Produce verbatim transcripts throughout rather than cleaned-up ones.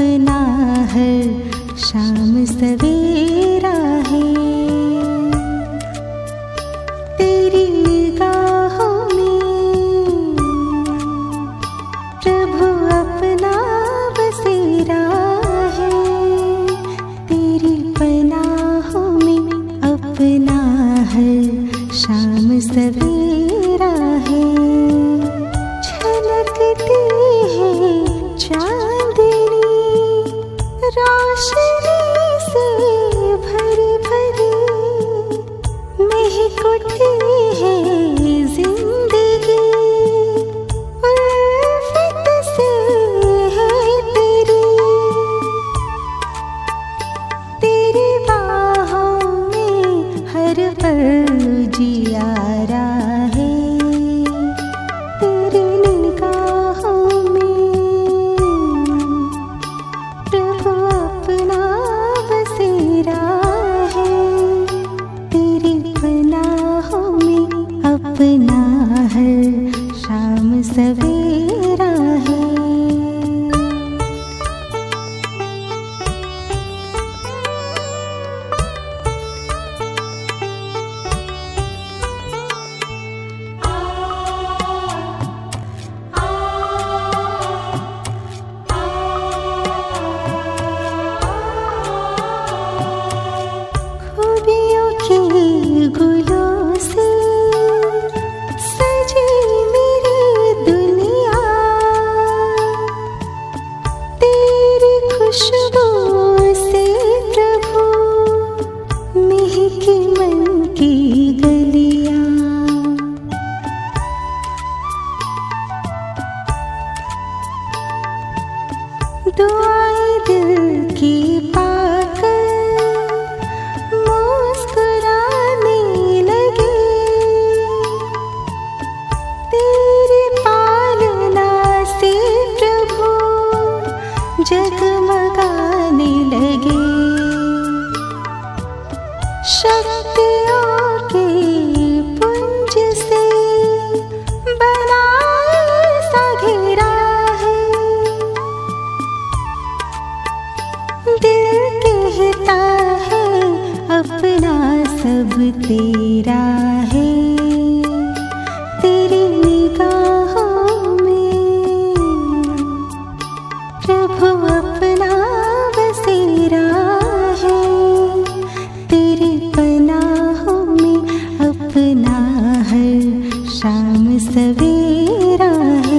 अपना हर शाम सवेरा है। तेरी निगाहों में प्रभु अपना बसेरा है। तेरी पनाहों में अपना हर शाम सवेरा है। झलकती है चांदनी रोशनी से भरी भरी, महक उठी है जिंदगी उल्फत से है तेरी। तेरी बाहों में हर पल जियारा है। तेरी निगाहों में प्रभु अपना बसेरा है। तेरी पनाहों में अपना हर शाम सवेरा है। खूबियों के गुलों से सजी मेरी दुनिया, तेरी खुशबू से प्रभु महकी मन की गलियां। दुआएं दिल की पाकर मुस्कुराने लगे। तेरी पालना से प्रभु जगमगाने लगे। शक्तियों के पुंज से बनाए सा घेरा है। दिल कहता है अपना सब तेरा है। तेरी निगाहों में प्रभु अपना बसेरा है। तेरी पनाहों में अपना हर शाम सवेरा है।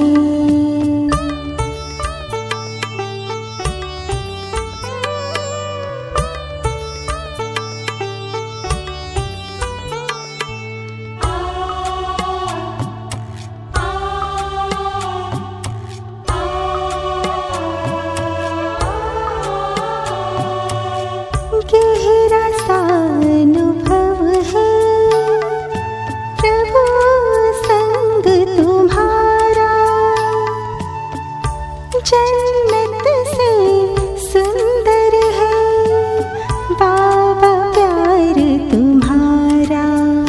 गहरा सा अनुभव है प्रभु संग तुम्हारा। जन्नत से सुंदर है बाबा प्यार तुम्हारा।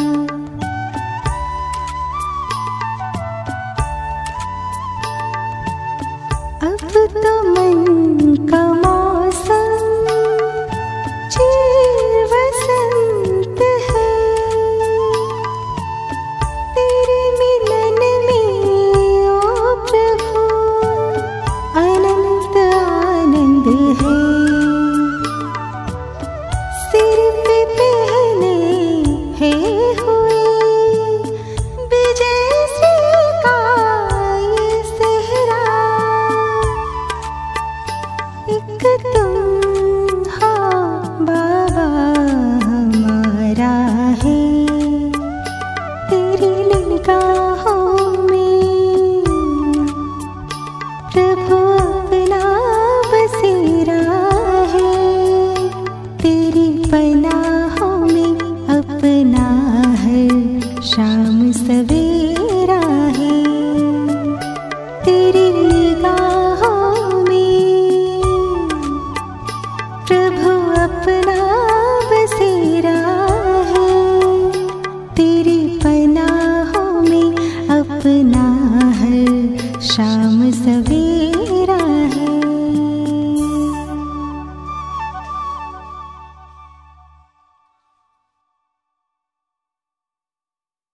अब तो मन का मौसम चिर वसंत है। तेरे मिलन में ओ प्रभु अनंत आनंद है। सिर पे पहने हैं हुए विजय से का ये सेहरा। एक तुम हो बाबा हमारा है। तेरी निगाहों में प्रभु अपना बसेरा है। तेरी पनाहों में अपना हर शाम सवेरा है। तेरी निगाहों में प्रभु अपना बसेरा है। तेरी पनाहों में अपना हर शाम सवेरा